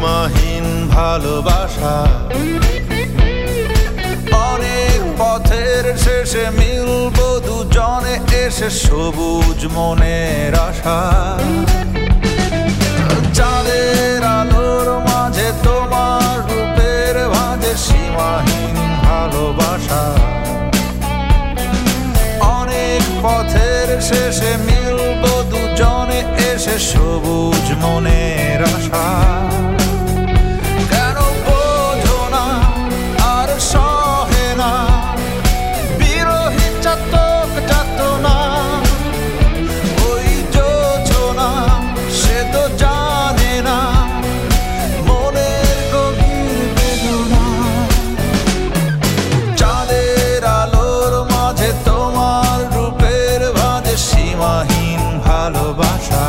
সীমাহীন ভালোবাসা। অনেক পথের শেষে মিলব দুজনে এসে সবুজ মনের আশা। চাঁদের আলোর মাঝে তোমার রূপের ভাঁজে সীমাহীন ভালোবাসা। অনেক পথের শেষে মিলব দুজনে এসে সবুজ মনের আশা। কেন বোঝো না আর সহে না বিরহী চাতক যাতনা। ওই যোছনা সে তো জানে না মনের গভীর বেদনা। চাঁদের আলোর মাঝে তোমার রূপের ভাঁজে সীমাহীন ভালোবাসা।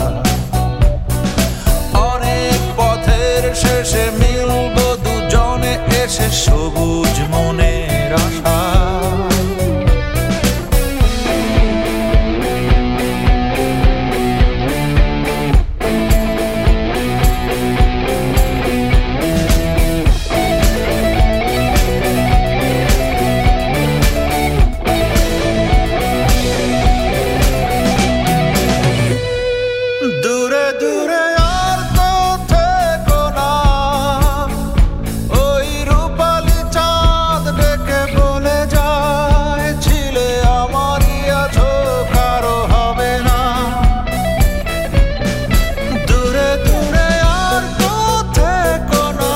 অনেক পথের শেষে মিলব দুজনে এসে সবুজ মনের আশা। দূরে দূরে আর তো থেকো না, ওই রূপালী চাঁদ ডেকে বলে যায় ছিলে আমারই আছো কারো হবে না। দূরে দূরে আর তো থেকো না,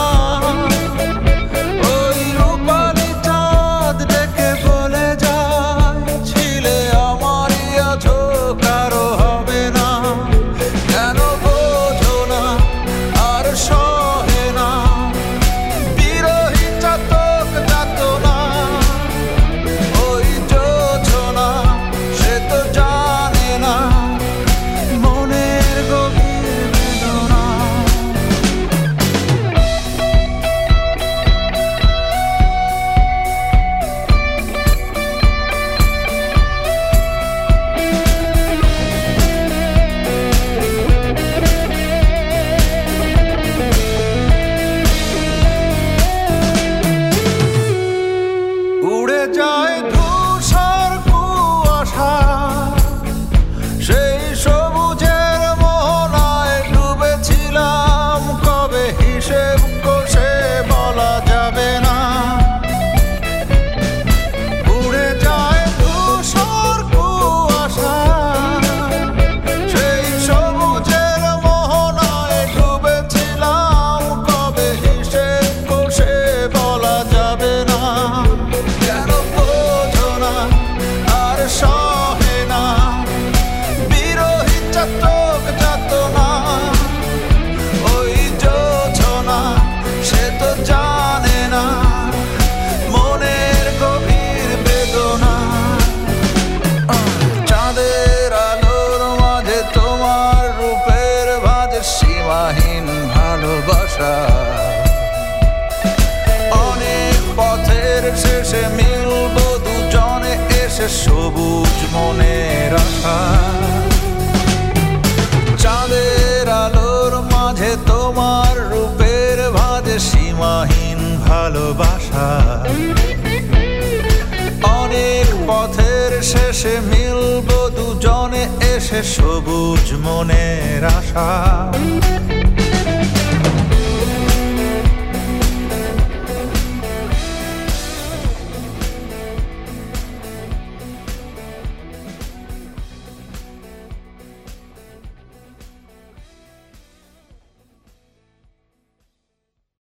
ওই রূপালী চাঁদ ডেকে বলে যায় ছিলে আমারই আছো কারো হবে না। কেন বোঝো না আর সহে না বিরহী চাতক যাতনা। ওই যোছনা সে তো জানে না মনের গভীর বেদনা। উড়ে যায় ধূসর কুয়াশা, সেই সবুজের মোহনায় ডুবেছিলাম কবে হিসেব কষে বলা যাবে না। উড়ে যায় ধূসর কুয়াশা, সেই সবুজের মোহনায় ডুবেছিলাম কবে হিসেব কষে বলা যাবে না। কেন বোঝো না আর সহে না বিরহী চাতক যাতনা। ওই যোছনা সে তো জানে না মনের গভীর বেদনা। চাঁদের আলোর মাঝে তোমার রূপের ভাঁজে সীমাহীন ভালোবাসা। অনেক পথের শেষে মিলব দুজনে এসে সবুজ মনের আশা। চাঁদের আলোর মাঝে তোমার রূপের ভাঁজে সীমাহীন ভালোবাসা। অনেক পথের শেষে মিলব দুজনে এসে সবুজ মনের আশা।